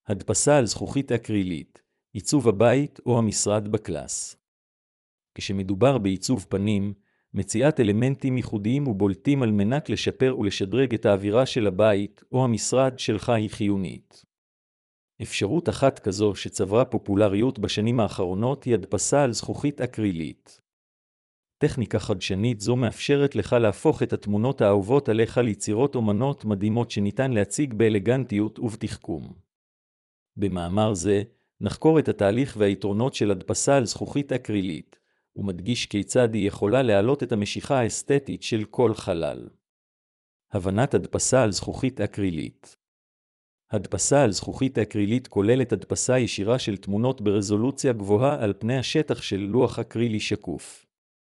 הדפסה על זכוכית אקרילית, עיצוב הבית או המשרד בקלאס. כשמדובר בעיצוב פנים, מציאת אלמנטים ייחודיים ובולטים על מנת לשפר ולשדרג את האווירה של הבית או המשרד שלך היא חיונית. אפשרות אחת כזו שצברה פופולריות בשנים האחרונות היא הדפסה על זכוכית אקרילית. טכניקה חדשנית זו מאפשרת לך להפוך את התמונות האהובות עליך ליצירות אומנות מדהימות שניתן להציג באלגנטיות ובתחכום. במאמר זה, נחקור את התהליך והיתרונות של הדפסה על זכוכית אקרילית, ומדגיש כיצד היא יכולה להעלות את המשיכה האסתטית של כל חלל. הבנת הדפסה על זכוכית אקרילית. הדפסה על זכוכית אקרילית כוללת הדפסה ישירה של תמונות ברזולוציה גבוהה על פני השטח של לוח אקרילי שקוף.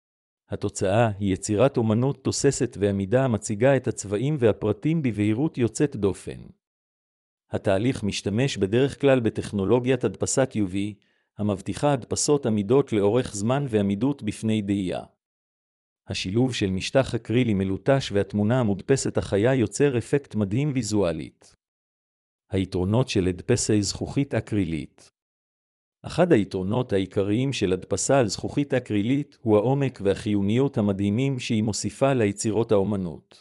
התוצאה היא יצירת אומנות תוססת ועמידה המציגה את הצבעים והפרטים בבהירות יוצאת דופן. התהליך משתמש בדרך כלל בטכנולוגיית הדפסת UV, המבטיחה הדפסות עמידות לאורך זמן ועמידות בפני דהייה. השילוב של משטח אקרילי מלוטש והתמונה המודפסת החיה יוצר אפקט מדהים ויזואלית. היתרונות של הדפסי זכוכית אקרילית. אחד היתרונות העיקריים של הדפסה על זכוכית אקרילית הוא העומק והחיוניות המדהימים שהיא מוסיפה ליצירות האומנות.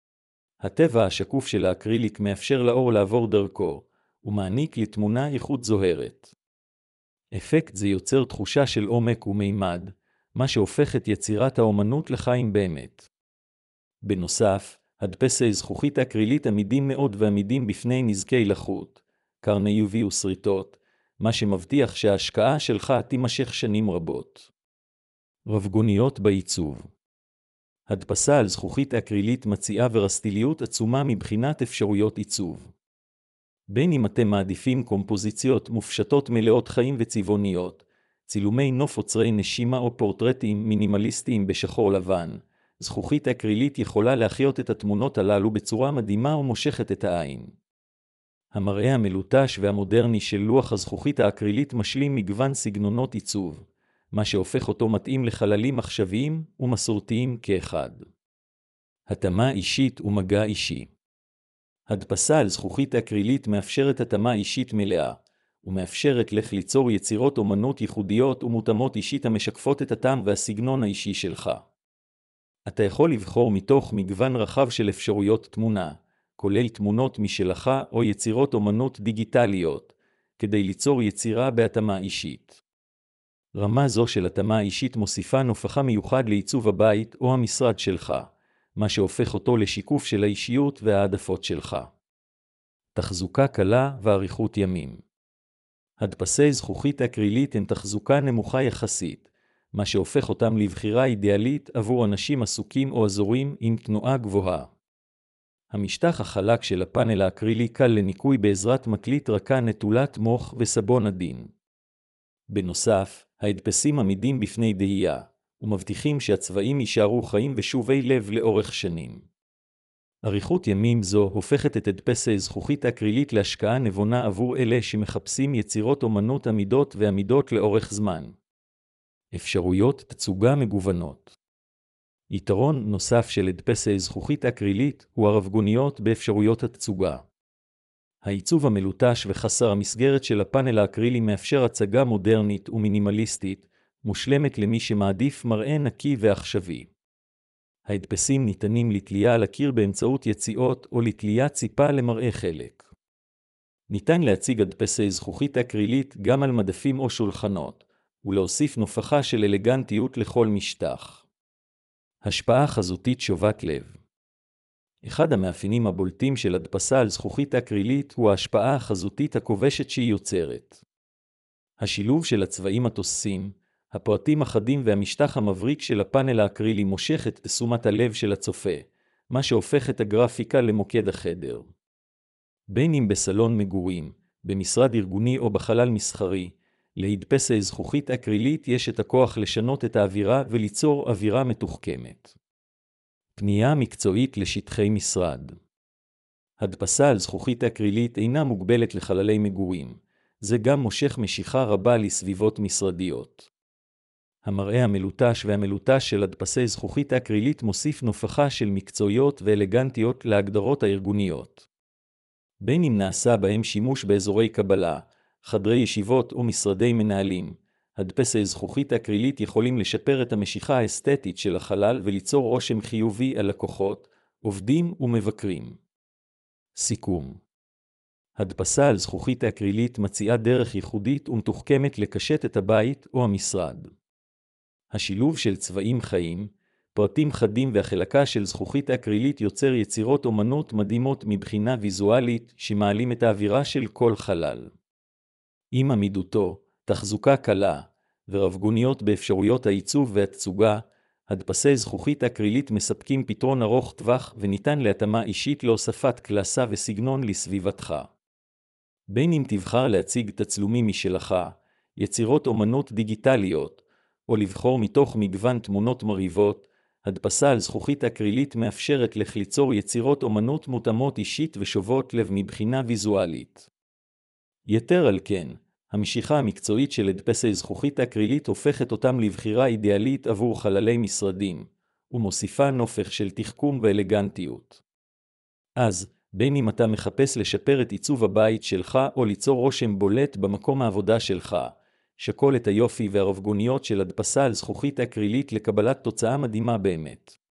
הטבע השקוף של האקריליק מאפשר לאור לעבור דרכו, ומעניק לתמונה איכות זוהרת. אפקט זה יוצר תחושה של עומק ומימד, מה שהופך את יצירת האומנות לחיים באמת. בנוסף, הדפסי זכוכית אקרילית עמידים מאוד ועמידים בפני נזקי לחות, קרני UV וסריטות, מה שמבטיח שההשקעה שלך תימשך שנים רבות. רבגוניות בעיצוב. הדפסה על זכוכית אקרילית מציעה ורסטיליות עצומה מבחינת אפשרויות עיצוב. בין אם אתם מעדיפים קומפוזיציות מופשטות מלאות חיים וצבעוניות, צילומי נוף עוצרי נשימה או פורטרטים מינימליסטיים בשחור לבן, זכוכית אקרילית יכולה להחיות את התמונות הללו בצורה מדהימה ומושכת את העין. המראה המלוטש והמודרני של לוח הזכוכית האקרילית משלים מגוון סגנונות עיצוב, מה שהופך אותו מתאים לחללים עכשוויים ומסורתיים כאחד. התאמה אישית ומגע אישי. הדפסה על זכוכית אקרילית מאפשרת התאמה אישית מלאה, ומאפשרת לך ליצור יצירות אומנות ייחודיות ומותאמות אישית המשקפות את הטעם והסגנון האישי שלך. אתה יכול לבחור מתוך מגוון רחב של אפשרויות תמונה, כולל תמונות משלך או יצירות אומנות דיגיטליות, כדי ליצור יצירה בהתאמה אישית. רמה זו של התאמה אישית מוסיפה נופך מיוחד לעיצוב הבית או המשרד שלך, מה שהופך אותו לשיקוף של האישיות והעדפות שלך. תחזוקה קלה ואריכות ימים. הדפסי זכוכית אקרילית הן תחזוקה נמוכה יחסית, מה שהופך אותם לבחירה אידיאלית עבור אנשים עסוקים או אזורים עם תנועה גבוהה. המשטח החלק של הפאנל האקרילי קל לניקוי בעזרת מקלית רכה נטולת מוח וסבון עדין. בנוסף, ההדפסים עמידים בפני דהייה, ומבטיחים שהצבעים יישארו חיים ושובי לב לאורך שנים. אריכות ימים זו הופכת את הדפסי זכוכית אקרילית להשקעה נבונה עבור אלה שמחפשים יצירות אומנות עמידות ועמידות לאורך זמן. אפשרויות תצוגה מגוונות. יתרון נוסף של הדפסי זכוכית אקרילית הוא הרבגוניות באפשרויות התצוגה. העיצוב המלוטש וחסר המסגרת של הפאנל האקרילי מאפשר הצגה מודרנית ומינימליסטית, מושלמת למי שמעדיף מראה נקי ועכשווי. ההדפסים ניתנים לתלייה על הקיר באמצעות יציאות או לתלייה ציפה למראה חלק. ניתן להציג הדפסי זכוכית אקרילית גם על מדפים או שולחנות, ולהוסיף נופחה של אלגנטיות לכל משטח. השפעה חזותית שובת לב. אחד המאפיינים הבולטים של הדפסה על זכוכית אקרילית הוא ההשפעה החזותית הכובשת שהיא יוצרת. השילוב של הצבעים התוססים, הפרטים החדים והמשטח המבריק של הפאנל האקרילי מושך את תשומת הלב של הצופה, מה שהופך את הגרפיקה למוקד החדר. בין אם בסלון מגורים, במשרד ארגוני או בחלל מסחרי, להדפסי זכוכית אקרילית יש את הכוח לשנות את האווירה וליצור אווירה מתוחכמת. פנייה מקצועית לשטחי משרד. הדפסה על זכוכית אקרילית אינה מוגבלת לחללי מגורים, זה גם מושך משיכה רבה לסביבות משרדיות. המראה המלוטש והמלוטש של הדפסי זכוכית אקרילית מוסיף נופחה של מקצועיות ואלגנטיות להגדרות הארגוניות. בין אם נעשה בהם שימוש באזורי קבלה, חדרי ישיבות או משרדי מנהלים, הדפסי זכוכית אקרילית יכולים לשפר את המשיכה האסתטית של החלל וליצור רושם חיובי על לקוחות, עובדים ומבקרים. סיכום. הדפסה על זכוכית אקרילית מציעה דרך ייחודית ומתוחכמת לקשט את הבית או המשרד. השילוב של צבעים חיים, פרטים חדים והחלקה של זכוכית אקרילית יוצר יצירות אומנות מדהימות מבחינה ויזואלית שמעלים את האווירה של כל חלל. עם עמידותו, תחזוקה קלה ורבגוניות באפשרויות העיצוב והתצוגה, הדפסי זכוכית אקרילית מספקים פתרון ארוך טווח וניתן להתאמה אישית להוספת קלאסה וסגנון לסביבתך. בין אם תבחר להציג תצלומים משלך, יצירות אומנות דיגיטליות, או לבחור מתוך מגוון תמונות מרהיבות, הדפסה על זכוכית אקרילית מאפשרת לך ליצור יצירות אומנות מותאמות אישית ושובות לב מבחינה ויזואלית. יתר על כן, המשיכה המקצועית של הדפסי זכוכית אקרילית הופכת אותם לבחירה אידיאלית עבור חללי משרדים, ומוסיפה נופך של תחכום ואלגנטיות. אז, בין אם אתה מחפש לשפר את עיצוב הבית שלך או ליצור רושם בולט במקום העבודה שלך, שקול את היופי והרבגוניות של הדפסה על זכוכית אקרילית לקבלת תוצאה מדהימה באמת.